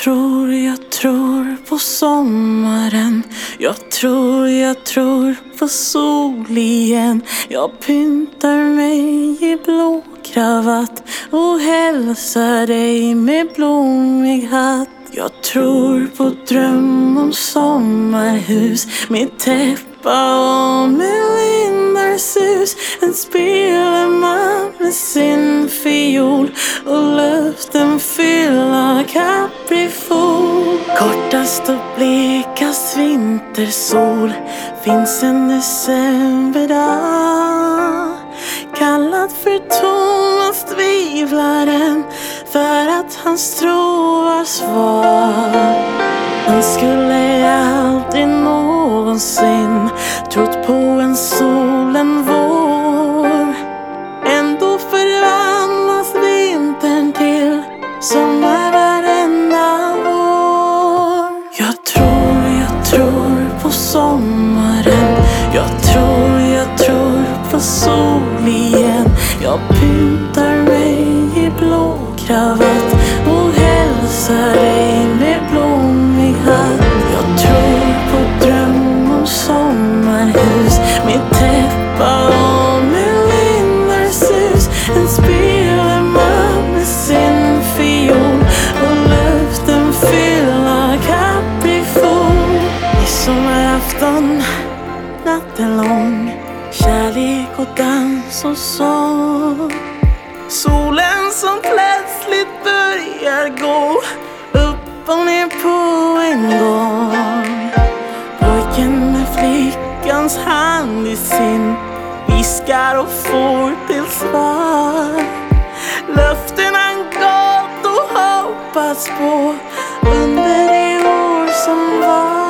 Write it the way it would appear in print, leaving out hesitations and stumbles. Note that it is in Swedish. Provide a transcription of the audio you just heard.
tror på sommaren. Jag tror på sol igen. Jag pyntar mig i blå kravatt och hälsar dig med blommig hatt. Jag tror på dröm om sommarhus med täppa och med vindars sus. En spelman med sin fiol och luften fylld av kaprifol. Kortast och blekast vintersol finns en decemberdag, kallad för Thomas tvivlaren för att hans tro var svag. Han skulle aldrig någonsin trott på en sol, en vår. Ändå förvandlas vintern till sommar varenda år. Jag tror på sommaren. Jag tror på sol igen. Jag pyntar mig i blå kravatt och hälsar dig med blommig hatt. Jag tror på dröm om sommarhus med täppa och med vindars sus. En spelman med sin fiol och luften fylld av kaprifol. Midsommarafton, natten lång, kärlek och dans och sång. Solen som plötsligt börjar gå upp och ner på en gång. Pojken med flickans hand i sin viskar och får till svar löften han gått och hoppats på under det år som var.